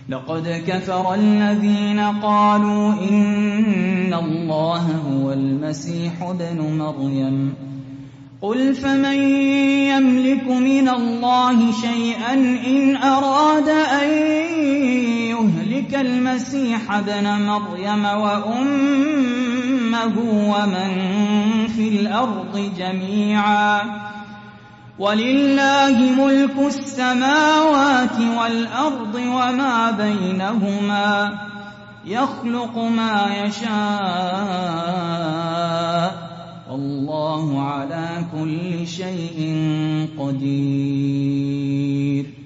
لقد كفر الذين قالوا إن الله هو المسيح ابن مريم قل فمن يملك من الله شيئا إن أراد أن يهلك المسيح ابن مريم وأمه ومن في الأرض جميعا ولله ملك السماوات والأرض وما بينهما يخلق ما يشاء والله على كل شيء قدير